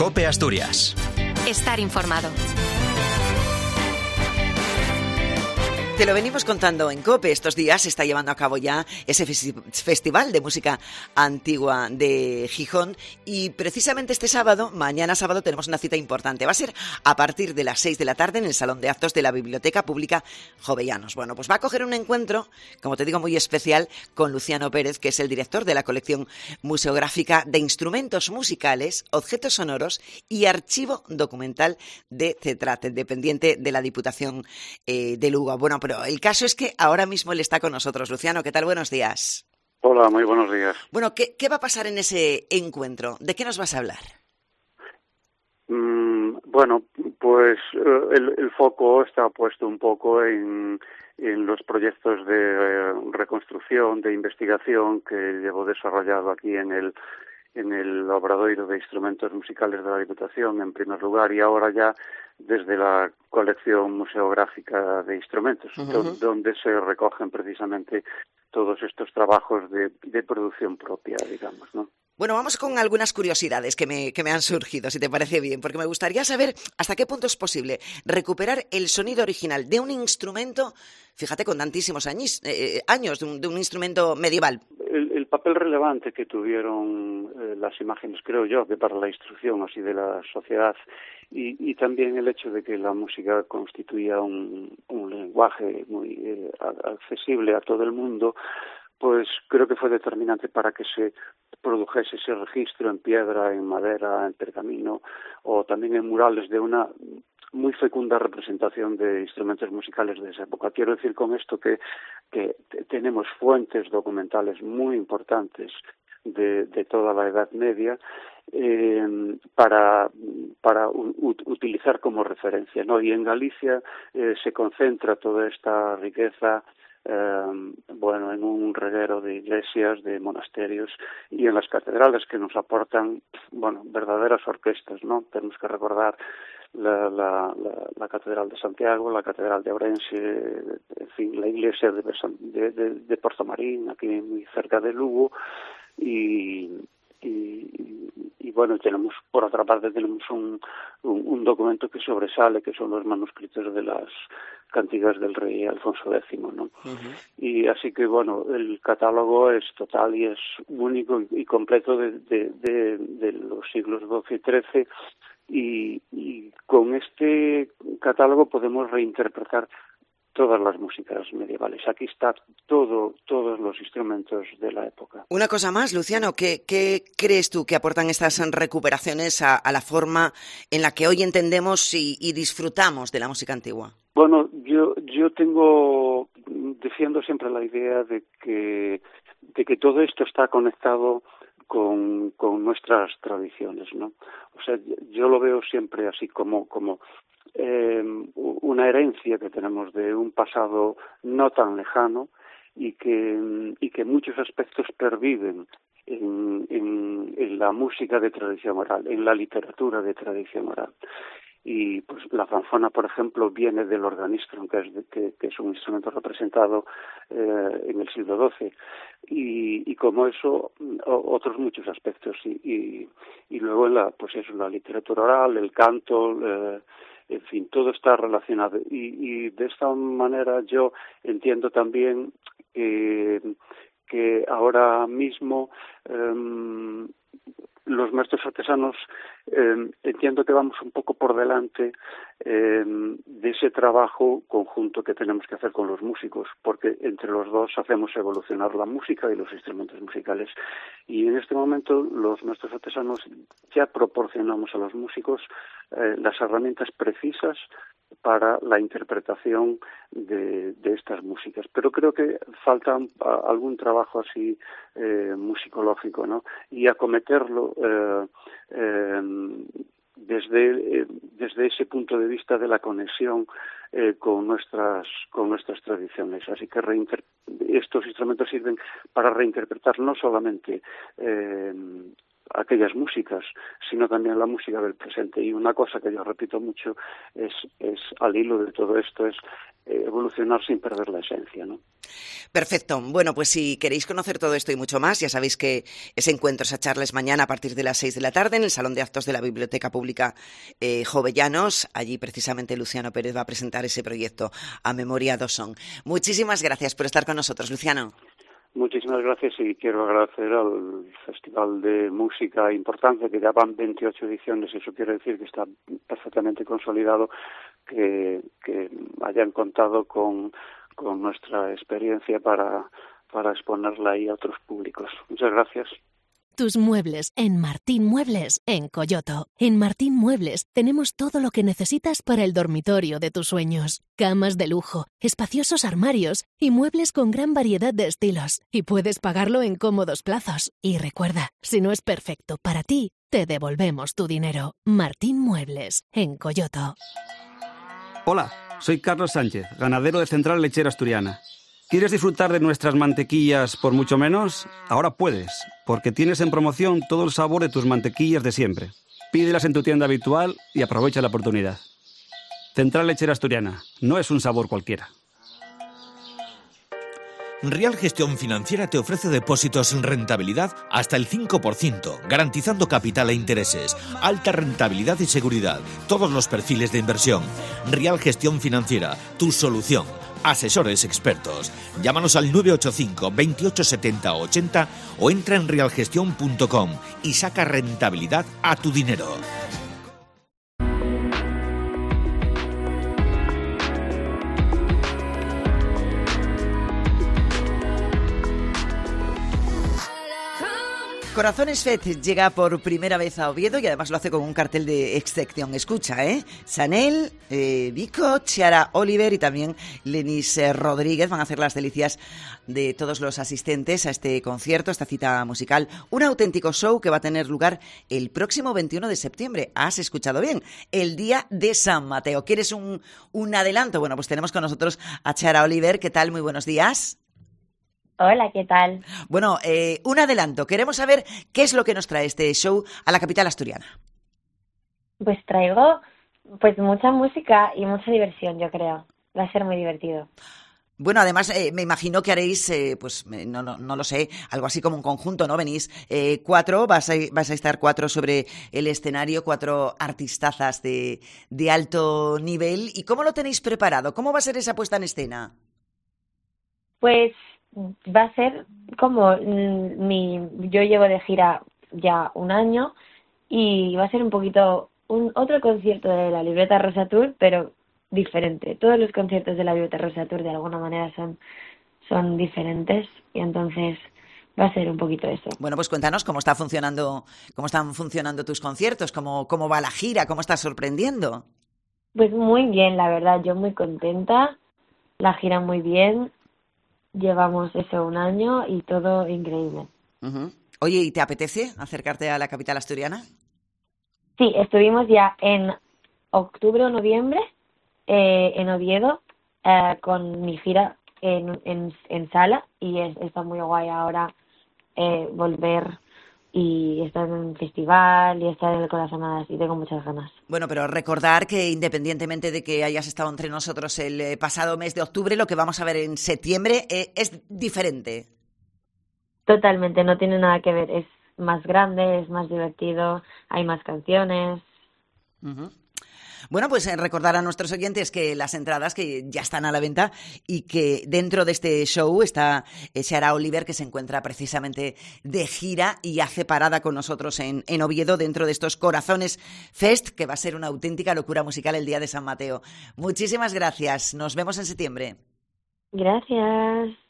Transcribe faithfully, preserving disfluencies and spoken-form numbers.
COPE Asturias. Estar informado. Te lo venimos contando en COPE. Estos días se está llevando a cabo ya ese festival de música antigua de Gijón y precisamente este sábado, mañana sábado, tenemos una cita importante. Va a ser a partir de las seis de la tarde en el Salón de Actos de la Biblioteca Pública Jovellanos. Bueno, pues va a coger un encuentro, como te digo, muy especial con Luciano Pérez, que es el director de la colección museográfica de instrumentos musicales, objetos sonoros y archivo documental de CETRAT, dependiente de la Diputación eh, de Lugo. Bueno, pero el caso es que ahora mismo él está con nosotros. Luciano, ¿qué tal? Buenos días. Hola, muy buenos días. Bueno, ¿qué, qué va a pasar en ese encuentro? ¿De qué nos vas a hablar? Mm, bueno, pues el, el foco está puesto un poco en, en los proyectos de eh, reconstrucción, de investigación que llevo desarrollado aquí en el en el Obradoiro de Instrumentos Musicales de la Diputación, en primer lugar, y ahora ya desde la colección museográfica de instrumentos, uh-huh. do, donde se recogen precisamente todos estos trabajos de, de producción propia, digamos, ¿no? Bueno, vamos con algunas curiosidades que me, que me han surgido, si te parece bien, porque me gustaría saber hasta qué punto es posible recuperar el sonido original de un instrumento, fíjate, con tantísimos años, eh, años de un, de un instrumento medieval. El, el papel relevante que tuvieron eh, las imágenes, creo yo, que para la instrucción así de la sociedad y, y también el hecho de que la música constituía un, un lenguaje muy eh, accesible a todo el mundo, pues creo que fue determinante para que se produjese ese registro en piedra, en madera, en pergamino o también en murales de una muy fecunda representación de instrumentos musicales de esa época. Quiero decir con esto que, que tenemos fuentes documentales muy importantes de, de toda la Edad Media eh, para, para u, utilizar como referencia, ¿no? Y en Galicia eh, se concentra toda esta riqueza Eh, bueno, en un reguero de iglesias, de monasterios y en las catedrales que nos aportan, bueno, verdaderas orquestas, ¿no? Tenemos que recordar la, la, la, la Catedral de Santiago, la Catedral de Ourense, en fin, la iglesia de, de, de, de Portomarín, aquí muy cerca de Lugo, y Y, y bueno, tenemos, por otra parte, tenemos un, un, un documento que sobresale, que son los manuscritos de las cantigas del rey Alfonso X, ¿no? Uh-huh. Y así que, bueno, el catálogo es total y es único y, y completo de, de, de, de los siglos doce y trece, y, y con este catálogo podemos reinterpretar todas las músicas medievales. Aquí está todo, todos los instrumentos de la época. Una cosa más, Luciano, ¿qué, qué crees tú que aportan estas recuperaciones a, a la forma en la que hoy entendemos y, y disfrutamos de la música antigua? Bueno, yo, yo tengo, defiendo siempre la idea de que, de que todo esto está conectado con, con nuestras tradiciones, ¿no? O sea, yo lo veo siempre así como, como Eh, una herencia que tenemos de un pasado no tan lejano y que, y que muchos aspectos perviven en, en, en la música de tradición oral, en la literatura de tradición oral. Y pues la zanfona, por ejemplo, viene del organistron, que es, de, que, que es un instrumento representado eh, en el siglo doce, y, y como eso, o, otros muchos aspectos. Y, y, y luego en la, pues eso, la literatura oral, el canto, eh, en fin, todo está relacionado. Y, y de esta manera yo entiendo también que, que ahora mismo eh, los maestros artesanos eh, entiendo que vamos un poco por delante eh, de ese trabajo conjunto que tenemos que hacer con los músicos, porque entre los dos hacemos evolucionar la música y los instrumentos musicales. Y en este momento los maestros artesanos ya proporcionamos a los músicos eh, las herramientas precisas para la interpretación de, de estas músicas. Pero creo que falta a, algún trabajo así eh, musicológico, ¿no? Y acometerlo eh, eh, desde, eh, desde ese punto de vista de la conexión eh, con nuestras con nuestras tradiciones. Así que reinter- estos instrumentos sirven para reinterpretar no solamente eh, aquellas músicas, sino también la música del presente. Y una cosa que yo repito mucho es, es al hilo de todo esto, es eh, evolucionar sin perder la esencia, ¿no? Perfecto. Bueno, pues si queréis conocer todo esto y mucho más, ya sabéis que ese encuentro, esa charla es mañana a partir de las seis de la tarde en el Salón de Actos de la Biblioteca Pública eh, Jovellanos. Allí precisamente Luciano Pérez va a presentar ese proyecto A Memoria do Son. Muchísimas gracias por estar con nosotros, Luciano. Muchísimas gracias y quiero agradecer al Festival de Música Importancia, que ya van veintiocho ediciones, eso quiere decir que está perfectamente consolidado, que, que hayan contado con, con nuestra experiencia para, para exponerla ahí a otros públicos. Muchas gracias. Tus muebles en Martín Muebles, en Coyoto. En Martín Muebles tenemos todo lo que necesitas para el dormitorio de tus sueños. Camas de lujo, espaciosos armarios y muebles con gran variedad de estilos. Y puedes pagarlo en cómodos plazos. Y recuerda, si no es perfecto para ti, te devolvemos tu dinero. Martín Muebles, en Coyoto. Hola, soy Carlos Sánchez, ganadero de Central Lechera Asturiana. ¿Quieres disfrutar de nuestras mantequillas por mucho menos? Ahora puedes, porque tienes en promoción todo el sabor de tus mantequillas de siempre. Pídelas en tu tienda habitual y aprovecha la oportunidad. Central Lechera Asturiana, no es un sabor cualquiera. Real Gestión Financiera te ofrece depósitos en rentabilidad hasta el cinco por ciento, garantizando capital e intereses, alta rentabilidad y seguridad, todos los perfiles de inversión. Real Gestión Financiera, tu solución. Asesores expertos. Llámanos al nueve ocho cinco, veintiocho setenta ochenta o entra en real gestión punto com y saca rentabilidad a tu dinero. Corazones Fest llega por primera vez a Oviedo y además lo hace con un cartel de excepción. Escucha, ¿eh? Chanel, eh, Vico, Chiara Oliver y también Lenis eh, Rodríguez van a hacer las delicias de todos los asistentes a este concierto, esta cita musical. Un auténtico show que va a tener lugar el próximo veintiuno de septiembre. ¿Has escuchado bien? El día de San Mateo. ¿Quieres un, un adelanto? Bueno, pues tenemos con nosotros a Chiara Oliver. ¿Qué tal? Muy buenos días. Hola, ¿qué tal? Bueno, eh, un adelanto. Queremos saber qué es lo que nos trae este show a la capital asturiana. Pues traigo pues mucha música y mucha diversión, yo creo. Va a ser muy divertido. Bueno, además eh, me imagino que haréis, eh, pues no, no, no lo sé, algo así como un conjunto, ¿no? Venís eh, cuatro, vas a, vas a estar cuatro sobre el escenario, cuatro artistazas de, de alto nivel. ¿Y cómo lo tenéis preparado? ¿Cómo va a ser esa puesta en escena? Pues va a ser como mm, mi... Yo llevo de gira ya un año y va a ser un poquito un otro concierto de la Libreta Rosa Tour, pero diferente. Todos los conciertos de la Libreta Rosa Tour de alguna manera son, son diferentes y entonces va a ser un poquito eso. Bueno, pues cuéntanos cómo está funcionando, cómo están funcionando tus conciertos, cómo, cómo va la gira, cómo estás sorprendiendo. Pues muy bien, la verdad, yo muy contenta, la gira muy bien. Llevamos eso un año y todo increíble. Uh-huh. Oye, ¿y te apetece acercarte a la capital asturiana? Sí, estuvimos ya en octubre o noviembre eh, en Oviedo eh, con mi gira en, en, en sala y es, está muy guay ahora eh, volver y estar en un festival y estar en el Corazonadas y tengo muchas ganas. Bueno, pero recordar que independientemente de que hayas estado entre nosotros el eh, pasado mes de octubre, lo que vamos a ver en septiembre eh, es diferente. Totalmente, no tiene nada que ver, es más grande, es más divertido, hay más canciones. Uh-huh. Bueno, pues recordar a nuestros oyentes que las entradas que ya están a la venta y que dentro de este show está Chiara Oliver, que se encuentra precisamente de gira y hace parada con nosotros en, en Oviedo dentro de estos Corazones Fest, que va a ser una auténtica locura musical el día de San Mateo. Muchísimas gracias. Nos vemos en septiembre. Gracias.